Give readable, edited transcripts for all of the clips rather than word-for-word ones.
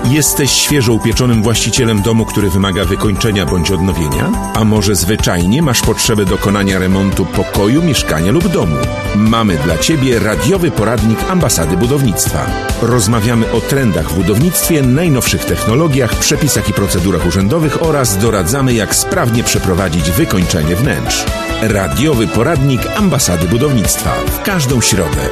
Jesteś świeżo upieczonym właścicielem domu, który wymaga wykończenia bądź odnowienia? A może zwyczajnie masz potrzebę dokonania remontu pokoju, mieszkania lub domu? Mamy dla Ciebie radiowy poradnik Ambasady Budownictwa. Rozmawiamy o trendach w budownictwie, najnowszych technologiach, przepisach i procedurach urzędowych oraz doradzamy, jak sprawnie przeprowadzić wykończenie wnętrz. Radiowy poradnik Ambasady Budownictwa. W każdą środę,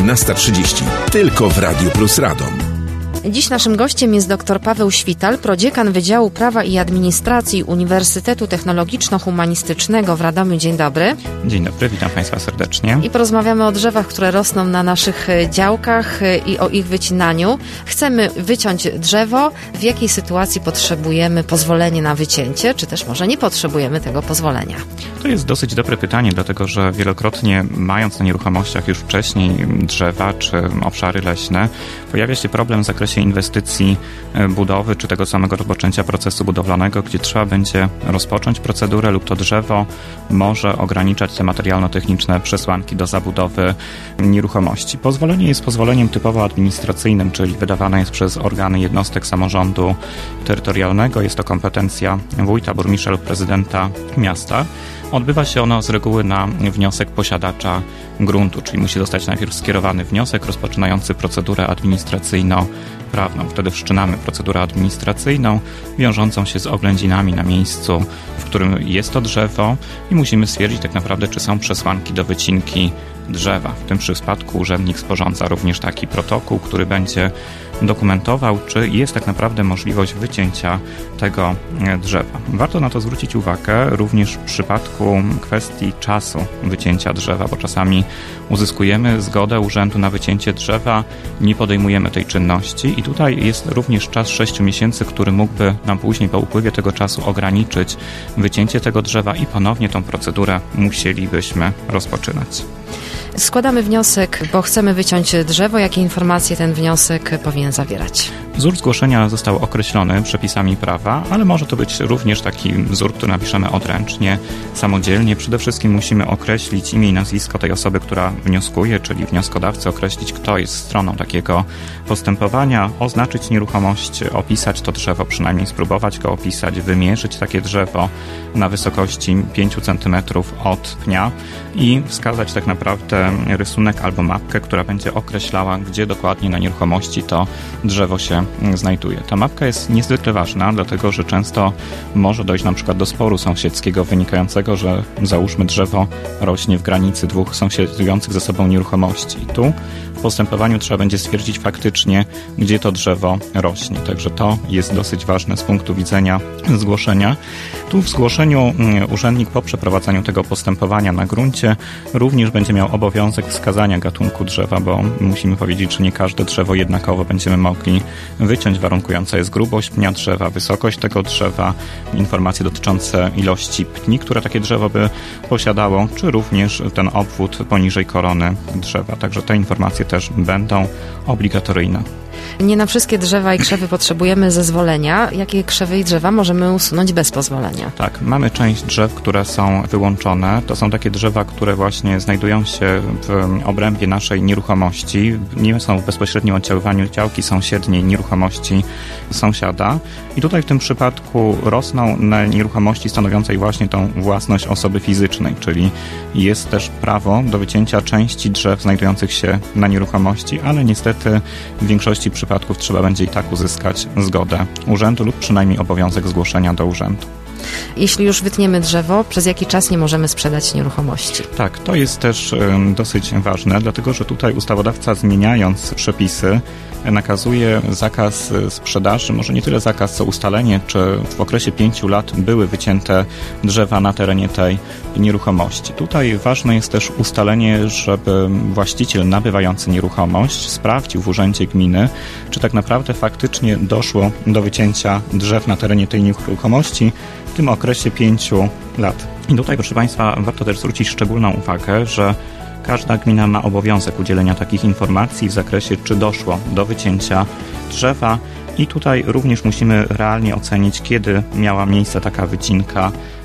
17:30. Tylko w Radiu Plus Radom. Dziś naszym gościem jest dr Paweł Śwital, prodziekan Wydziału Prawa i Administracji Uniwersytetu Technologiczno-Humanistycznego w Radomiu. Dzień dobry. Dzień dobry, witam Państwa serdecznie. I porozmawiamy o drzewach, które rosną na naszych działkach i o ich wycinaniu. Chcemy wyciąć drzewo. W jakiej sytuacji potrzebujemy pozwolenia na wycięcie, czy też może nie potrzebujemy tego pozwolenia? To jest dosyć dobre pytanie, dlatego że wielokrotnie mając na nieruchomościach już wcześniej drzewa czy obszary leśne, pojawia się problem w zakresie inwestycji, budowy czy tego samego rozpoczęcia procesu budowlanego, gdzie trzeba będzie rozpocząć procedurę lub to drzewo może ograniczać te materialno-techniczne przesłanki do zabudowy nieruchomości. Pozwolenie jest pozwoleniem typowo administracyjnym, czyli wydawane jest przez organy jednostek samorządu terytorialnego. Jest to kompetencja wójta, burmistrza lub prezydenta miasta. Odbywa się ono z reguły na wniosek posiadacza gruntu, czyli musi zostać najpierw skierowany wniosek rozpoczynający procedurę administracyjno-prawną. Wtedy wszczynamy procedurę administracyjną wiążącą się z oględzinami na miejscu, w którym jest to drzewo i musimy stwierdzić tak naprawdę, czy są przesłanki do wycinki drzewa. W tym przypadku urzędnik sporządza również taki protokół, który będzie dokumentował, czy jest tak naprawdę możliwość wycięcia tego drzewa. Warto na to zwrócić uwagę również w przypadku kwestii czasu wycięcia drzewa, bo czasami uzyskujemy zgodę urzędu na wycięcie drzewa, nie podejmujemy tej czynności i tutaj jest również czas 6 miesięcy, który mógłby nam później po upływie tego czasu ograniczyć wycięcie tego drzewa i ponownie tą procedurę musielibyśmy rozpoczynać. Składamy wniosek, bo chcemy wyciąć drzewo. Jakie informacje ten wniosek powinien zawierać? Wzór zgłoszenia został określony przepisami prawa, ale może to być również taki wzór, który napiszemy odręcznie, samodzielnie. Przede wszystkim musimy określić imię i nazwisko tej osoby, która wnioskuje, czyli wnioskodawcy, określić, kto jest stroną takiego postępowania, oznaczyć nieruchomość, opisać to drzewo, przynajmniej spróbować go opisać, wymierzyć takie drzewo na wysokości 5 cm od pnia i wskazać tak naprawdę rysunek albo mapkę, która będzie określała, gdzie dokładnie na nieruchomości to drzewo się znajduje. Ta mapka jest niezwykle ważna, dlatego że często może dojść na przykład do sporu sąsiedzkiego wynikającego, że załóżmy drzewo rośnie w granicy dwóch sąsiadujących ze sobą nieruchomości. I tu w postępowaniu trzeba będzie stwierdzić faktycznie, gdzie to drzewo rośnie. Także to jest dosyć ważne z punktu widzenia zgłoszenia. Tu w zgłoszeniu urzędnik po przeprowadzeniu tego postępowania na gruncie również będzie miał obowiązek wskazania gatunku drzewa, bo musimy powiedzieć, że nie każde drzewo jednakowo będziemy mogli wyciąć. Warunkująca jest grubość pnia drzewa, wysokość tego drzewa, informacje dotyczące ilości pni, które takie drzewo by posiadało, czy również ten obwód poniżej korony drzewa. Także te informacje też będą obligatoryjne. Nie na wszystkie drzewa i krzewy potrzebujemy zezwolenia. Jakie krzewy i drzewa możemy usunąć bez pozwolenia? Tak, mamy część drzew, które są wyłączone. To są takie drzewa, które właśnie znajdują się w obrębie naszej nieruchomości. Nie są w bezpośrednim oddziaływaniu działki sąsiedniej nieruchomości sąsiada. I tutaj w tym przypadku rosną na nieruchomości stanowiącej właśnie tą własność osoby fizycznej, czyli jest też prawo do wycięcia części drzew znajdujących się na nieruchomości, ale niestety w większości przypadków trzeba będzie i tak uzyskać zgodę urzędu lub przynajmniej obowiązek zgłoszenia do urzędu. Jeśli już wytniemy drzewo, przez jaki czas nie możemy sprzedać nieruchomości? Tak, to jest też dosyć ważne, dlatego że tutaj ustawodawca, zmieniając przepisy, nakazuje zakaz sprzedaży, może nie tyle zakaz, co ustalenie, czy w okresie 5 lat były wycięte drzewa na terenie tej nieruchomości. Tutaj ważne jest też ustalenie, żeby właściciel nabywający nieruchomość sprawdził w urzędzie gminy, czy tak naprawdę faktycznie doszło do wycięcia drzew na terenie tej nieruchomości w tym okresie 5 lat. I tutaj, proszę Państwa, warto też zwrócić szczególną uwagę, że każda gmina ma obowiązek udzielenia takich informacji w zakresie, czy doszło do wycięcia drzewa i tutaj również musimy realnie ocenić, kiedy miała miejsce taka wycinka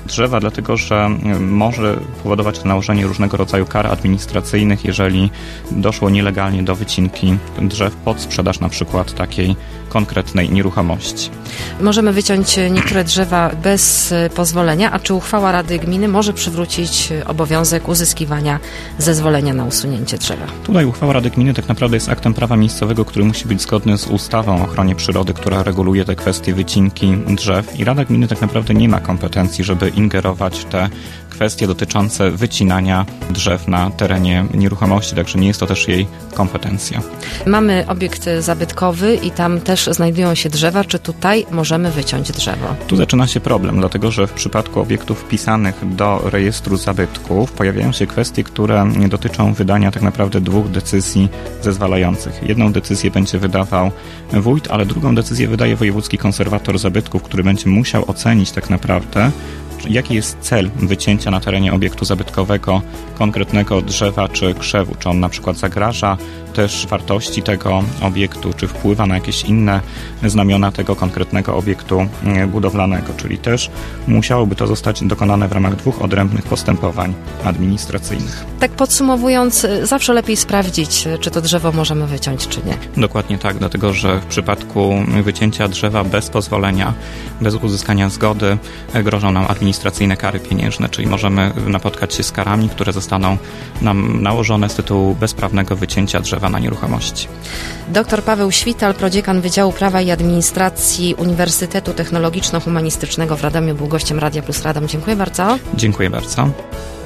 drzewa, dlatego że może powodować to nałożenie różnego rodzaju kar administracyjnych, jeżeli doszło nielegalnie do wycinki drzew pod sprzedaż na przykład takiej konkretnej nieruchomości. Możemy wyciąć niektóre drzewa bez pozwolenia, a czy uchwała Rady Gminy może przywrócić obowiązek uzyskiwania zezwolenia na usunięcie drzewa? Tutaj uchwała Rady Gminy tak naprawdę jest aktem prawa miejscowego, który musi być zgodny z ustawą o ochronie przyrody, która reguluje te kwestie wycinki drzew i Rada Gminy tak naprawdę nie ma kompetencji, żeby ingerować w te kwestie dotyczące wycinania drzew na terenie nieruchomości, także nie jest to też jej kompetencja. Mamy obiekt zabytkowy i tam też znajdują się drzewa. Czy tutaj możemy wyciąć drzewo? Tu zaczyna się problem, dlatego że w przypadku obiektów wpisanych do rejestru zabytków pojawiają się kwestie, które dotyczą wydania tak naprawdę 2 decyzji zezwalających. Jedną decyzję będzie wydawał wójt, ale drugą decyzję wydaje wojewódzki konserwator zabytków, który będzie musiał ocenić tak naprawdę, jaki jest cel wycięcia na terenie obiektu zabytkowego konkretnego drzewa czy krzewu, czy on na przykład zagraża też wartości tego obiektu, czy wpływa na jakieś inne znamiona tego konkretnego obiektu budowlanego, czyli też musiałoby to zostać dokonane w ramach 2 odrębnych postępowań administracyjnych. Tak podsumowując, zawsze lepiej sprawdzić, czy to drzewo możemy wyciąć, czy nie. Dokładnie tak, dlatego że w przypadku wycięcia drzewa bez pozwolenia, bez uzyskania zgody grożą nam administracyjne kary pieniężne, czyli możemy napotkać się z karami, które zostaną nam nałożone z tytułu bezprawnego wycięcia drzewa na nieruchomości. Dr Paweł Śwital, prodziekan Wydziału Prawa i Administracji Uniwersytetu Technologiczno-Humanistycznego w Radomiu, był gościem Radia Plus Radom. Dziękuję bardzo. Dziękuję bardzo.